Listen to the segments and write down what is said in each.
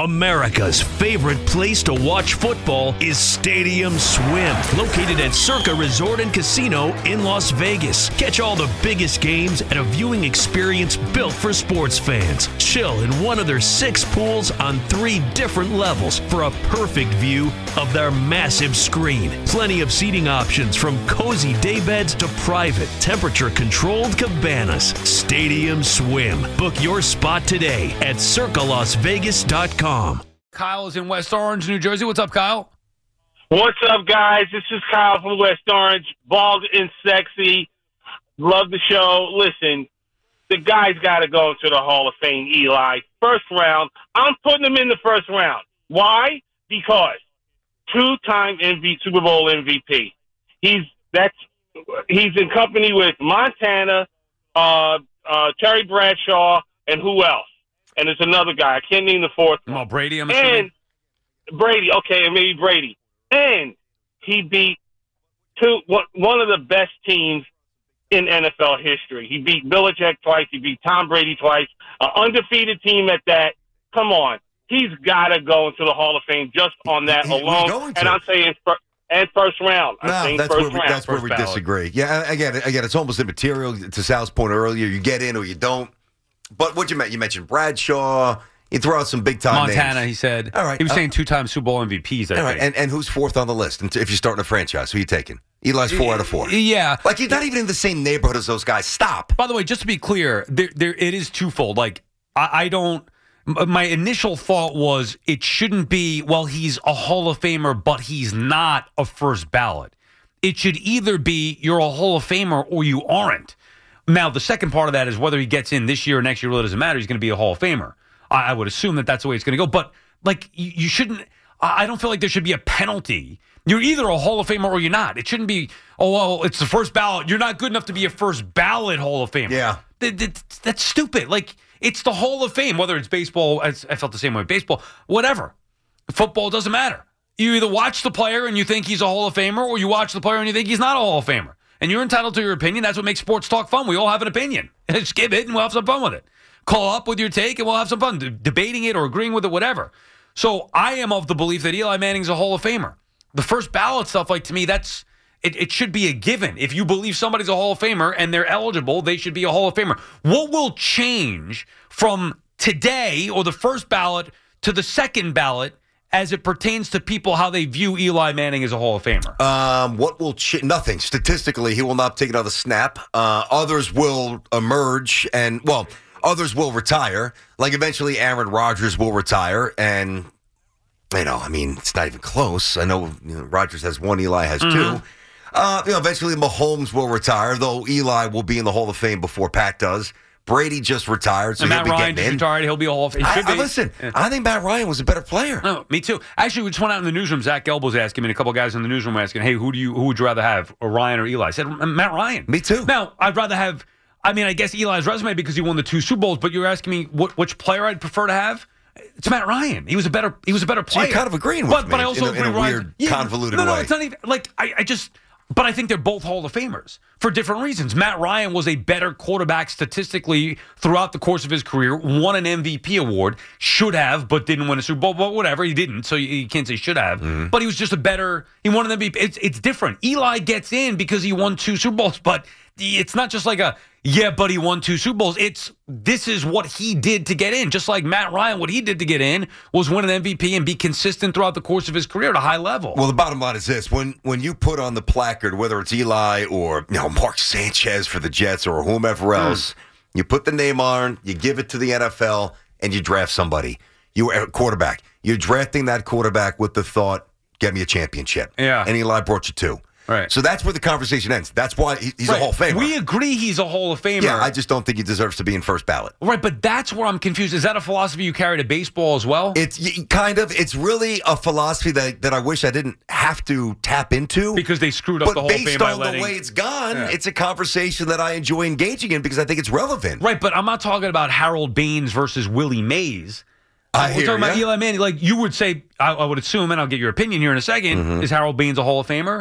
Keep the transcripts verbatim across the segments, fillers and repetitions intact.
America's favorite place to watch football is Stadium Swim, located at Circa Resort and Casino in Las Vegas. Catch all the biggest games at a viewing experience built for sports fans. Chill in one of their six pools on three different levels for a perfect view of their massive screen. Plenty of seating options from cozy daybeds to private, temperature-controlled cabanas. Stadium Swim. Book your spot today at circa las vegas dot com. Kyle is in West Orange, New Jersey. What's up, Kyle? What's up, guys? This is Kyle from West Orange. Bald and sexy. Love the show. Listen, the guy's got to go to the Hall of Fame, Eli. First round. I'm putting him in the first round. Why? Because two-time M V P, Super Bowl M V P. He's that's he's in company with Montana, uh, uh, Terry Bradshaw, and who else? And there's another guy. I can't name the fourth one. Oh, Brady, I'm assuming. And Brady, okay, and maybe Brady. And he beat two, one, one of the best teams in N F L history. He beat Belichick twice. He beat Tom Brady twice. An undefeated team at that. Come on. He's got to go into the Hall of Fame just on that He- alone. And I'm saying fir- and first round. I'm No, saying that's first where we, round. that's where we ballot. disagree. Yeah, again, again, it's almost immaterial. To Sal's point earlier, you get in or you don't. But what you meant, you mentioned Bradshaw. You throw out some big time Montana, names. he said. All right, He was uh, saying two-time Super Bowl M V Ps, I All right, think. and, and who's fourth on the list? And if you're starting a franchise, who are you taking? Eli's four out of four. Yeah. Like, you're not even in the same neighborhood as those guys. Stop. By the way, just to be clear, there, there it is twofold. Like, I, I don't. m- My initial thought was it shouldn't be, well, he's a Hall of Famer, but he's not a first ballot. It should either be you're a Hall of Famer or you aren't. Now, the second part of that is whether he gets in this year or next year really doesn't matter. He's going to be a Hall of Famer. I, I would assume that that's the way it's going to go. But, like, you, you shouldn't. I I don't feel like there should be a penalty. You're either a Hall of Famer or you're not. It shouldn't be, oh, well, it's the first ballot. You're not good enough to be a first ballot Hall of Famer. Yeah. That- that- That's stupid. Like, it's the Hall of Fame, whether it's baseball. I I felt the same way with baseball. Whatever. Football doesn't matter. You either watch the player and you think he's a Hall of Famer, or you watch the player and you think he's not a Hall of Famer. And you're entitled to your opinion. That's what makes sports talk fun. We all have an opinion. Just give it and we'll have some fun with it. Call up with your take and we'll have some fun de- debating it or agreeing with it, whatever. So I am of the belief that Eli Manning's a Hall of Famer. The first ballot stuff, like, to me, that's it, it should be a given. If you believe somebody's a Hall of Famer and they're eligible, they should be a Hall of Famer. What will change from today or the first ballot to the second ballot as it pertains to people how they view Eli Manning as a Hall of Famer? Um, what will ch- nothing statistically? He will not take another snap. Uh, others will emerge, and well, others will retire. Like eventually, Aaron Rodgers will retire, and you know, I mean, it's not even close. I know, you know Rodgers has one, Eli has Mm-hmm. two. Uh, you know, eventually, Mahomes will retire, though Eli will be in the Hall of Fame before Pat does. Brady just retired, so and he'll Matt be Ryan getting just in. retired. He'll be a Hall of Fame. He I, should I, be. listen, Yeah. I think Matt Ryan was a better player. No, me too. Actually, we just went out in the newsroom. Zach Gelb was asking me, and a couple guys in the newsroom were asking, "Hey, who do you who would you rather have, or Ryan or Eli?" I said, "Matt Ryan." Me too. Now, I'd rather have. I mean, I guess Eli's resume because he won the two Super Bowls. But you're asking me what which player I'd prefer to have? It's Matt Ryan. He was a better. He was a better So player. you're kind of agreeing with but, me but I also in a- in agree a Ryan- weird, convoluted no, no, way. it's not even like I, I just. But I think they're both Hall of Famers for different reasons. Matt Ryan was a better quarterback statistically throughout the course of his career, won an M V P award, should have, but didn't win a Super Bowl. But whatever, he didn't, so you, you can't say should have. Mm-hmm. But he was just a better, he won an M V P. It's, it's different. Eli gets in because he won two Super Bowls, but it's not just like a, yeah, but he won two Super Bowls. It's, this is what he did to get in. Just like Matt Ryan, what he did to get in was win an M V P and be consistent throughout the course of his career at a high level. Well, the bottom line is this: when when you put on the placard, whether it's Eli or you know Mark Sanchez for the Jets or whomever else, mm. you put the name on, you give it to the N F L, and you draft somebody. You a quarterback. You're drafting that quarterback with the thought, "Get me a championship." Yeah. And Eli brought you two. Right. So that's where the conversation ends. That's why he, he's Right. a Hall of Famer. We agree he's a Hall of Famer. Yeah, I just don't think he deserves to be in first ballot. Right, but that's where I'm confused. Is that a philosophy you carry to baseball as well? It's y- kind of. It's really a philosophy that, that I wish I didn't have to tap into. Because they screwed up but the Hall of Fame based by on letting... the way it's gone, Yeah. it's a conversation that I enjoy engaging in because I think it's relevant. Right, but I'm not talking about Harold Baines versus Willie Mays. I We're hear talking about ya. Eli Manning. Like, you would say, I, I would assume, and I'll get your opinion here in a second, Mm-hmm. is Harold Baines a Hall of Famer?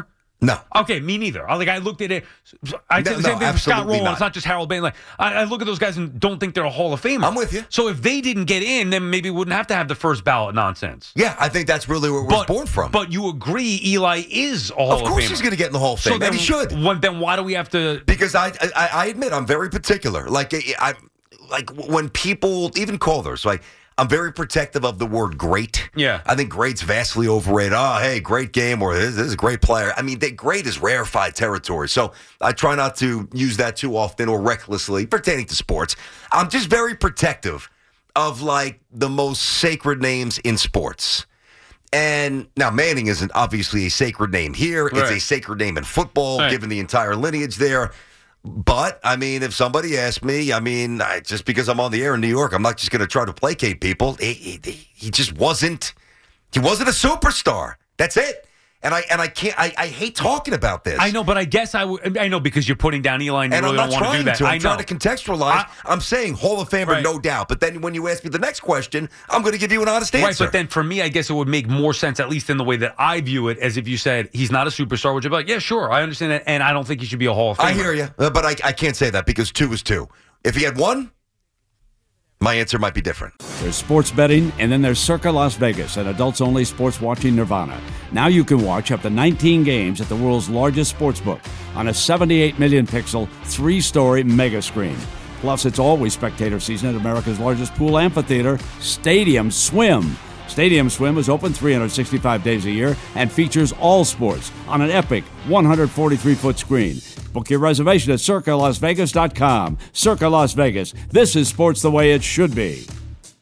No. Okay, me neither. I, like I looked at it. I did No, the same no, thing with Scott absolutely Rowland. not. It's not just Harold Bain. Like I, I look at those guys and don't think they're a Hall of Famer. I'm with you. So if they didn't get in, then maybe we wouldn't have to have the first ballot nonsense. Yeah, I think that's really where we're But, born from. but you agree Eli is a Hall of, of course Famer. he's going to get in the Hall of Fame, so then, and he should. When, then why do we have to? Because I, I, I admit I'm very particular. Like I, I, like when people, even callers, like I'm very protective of the word great. Yeah. I think great's vastly overrated. Oh, hey, great game, or this, this is a great player. I mean, they, great is rarefied territory. So I try not to use that too often or recklessly pertaining to sports. I'm just very protective of like the most sacred names in sports. And now Manning isn't obviously a sacred name here. It's Right. a sacred name in football, Right. given the entire lineage there. But, I mean, if somebody asked me, I mean, I, just because I'm on the air in New York, I'm not just going to try to placate people. He, he, he just wasn't, he wasn't a superstar. That's it. And I and I can't, I, I hate talking about this. I know, but I guess I would. I know because you're putting down Eli and you And really I'm not don't want to do trying that. to. I'm I know. trying to contextualize. I- I'm saying Hall of Famer, Right. no doubt. But then when you ask me the next question, I'm going to give you an honest answer. Right, but then for me, I guess it would make more sense, at least in the way that I view it, as if you said he's not a superstar, which I'd be like, yeah, sure, I understand that, and I don't think he should be a Hall of Famer. I hear you, uh, but I, I can't say that because two is two. If he had one, my answer might be different. There's sports betting, and then there's Circa Las Vegas, an adults-only sports watching nirvana. Now you can watch up to nineteen games at the world's largest sports book on a seventy-eight million pixel, three-story mega screen. Plus, it's always spectator season at America's largest pool amphitheater, Stadium Swim. Stadium Swim is open three hundred sixty-five days a year and features all sports on an epic one hundred forty-three foot screen. Book your reservation at circa las vegas dot com. Circa Las Vegas. This is sports the way it should be.